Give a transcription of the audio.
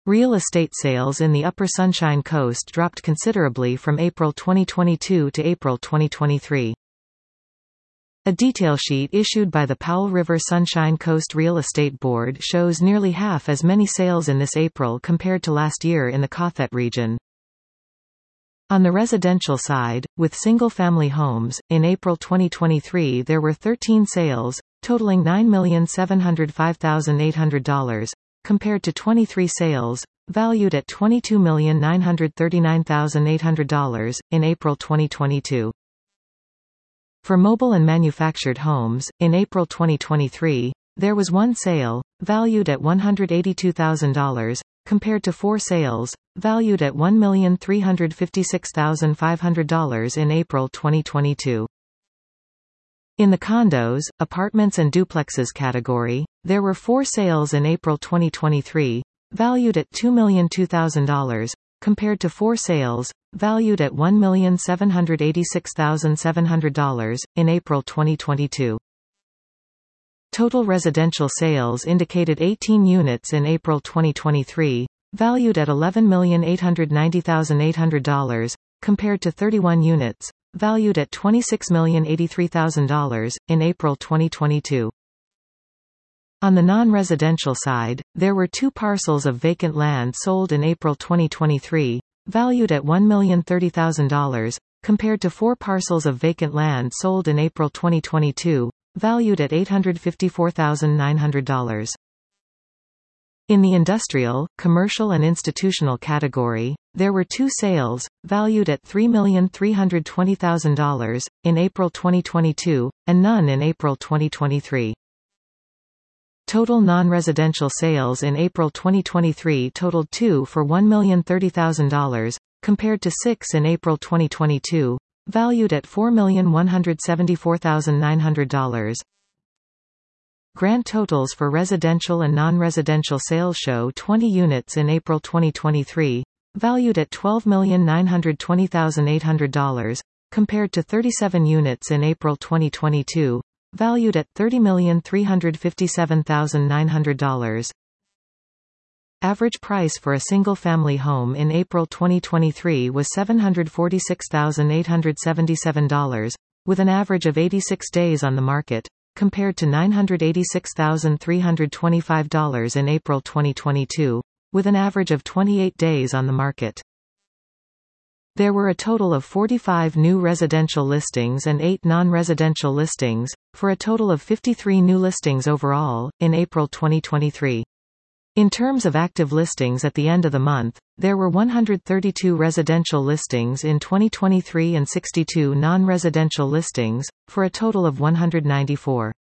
Real estate sales in the Upper Sunshine Coast dropped considerably from April 2022 to April 2023. A detail sheet issued by the Powell River Sunshine Coast Real Estate Board shows nearly half as many sales in this April compared to last year in the Cothet region. On the residential side, with single-family homes, in April 2023 there were 13 sales, totaling $9,705,800, compared to 23 sales, valued at $22,939,800, in April 2022. For mobile and manufactured homes, in April 2023, there was one sale, valued at $182,000, compared to 4 sales, valued at $1,356,500 in April 2022. In the condos, apartments and duplexes category, there were 4 sales in April 2023, valued at $2,002,000, compared to 4 sales, valued at $1,786,700, in April 2022. Total residential sales indicated 18 units in April 2023, valued at $11,890,800, compared to 31 units, valued at $26,083,000, in April 2022. On the non-residential side, there were 2 parcels of vacant land sold in April 2023, valued at $1,030,000, compared to 4 parcels of vacant land sold in April 2022, valued at $854,900. In the industrial, commercial and institutional category, there were 2 sales, valued at $3,320,000, in April 2022, and none in April 2023. Total non-residential sales in April 2023 totaled 2 for $1,030,000, compared to 6 in April 2022, valued at $4,174,900. Grant totals for residential and non-residential sales show 20 units in April 2023, valued at $12,920,800, compared to 37 units in April 2022, valued at $30,357,900. Average price for a single-family home in April 2023 was $746,877, with an average of 86 days on the market, compared to $986,325 in April 2022, with an average of 28 days on the market. There were a total of 45 new residential listings and 8 non-residential listings, for a total of 53 new listings overall, in April 2023. In terms of active listings at the end of the month, there were 132 residential listings in 2023 and 62 non-residential listings, for a total of 194.